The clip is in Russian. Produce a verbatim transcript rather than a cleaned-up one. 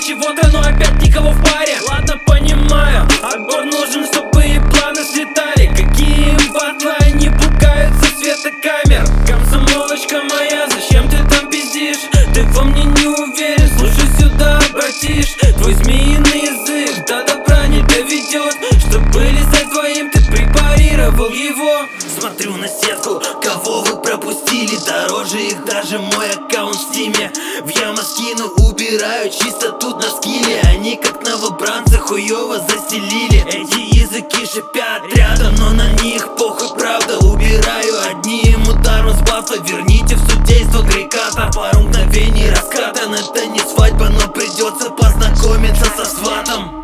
чего-то, но опять никого в паре. Ладно, понимаю, отбор нужен, чтобы и планы слетали. Какие батлы, они пугаются света камер. Комсомолочка моя, зачем ты там пиздишь? Ты во мне не уверен, слушай сюда, братиш. Твой змеиный язык до добра не доведет. Чтобы лизать твоим, ты препарировал его. Смотрю на сетку, кого вы пропустили. Дороже их даже мой аккаунт в стиме. В яму скину, убираю чисто тут на скилле. Они как новобранцы хуёво застелили. Эти языки шипят рядом, но на них похуй, правда. Убираю одним ударом с батла. Верните в судейство грейката. Пару мгновений раскатан. Это не свадьба, но придется познакомиться со сватом.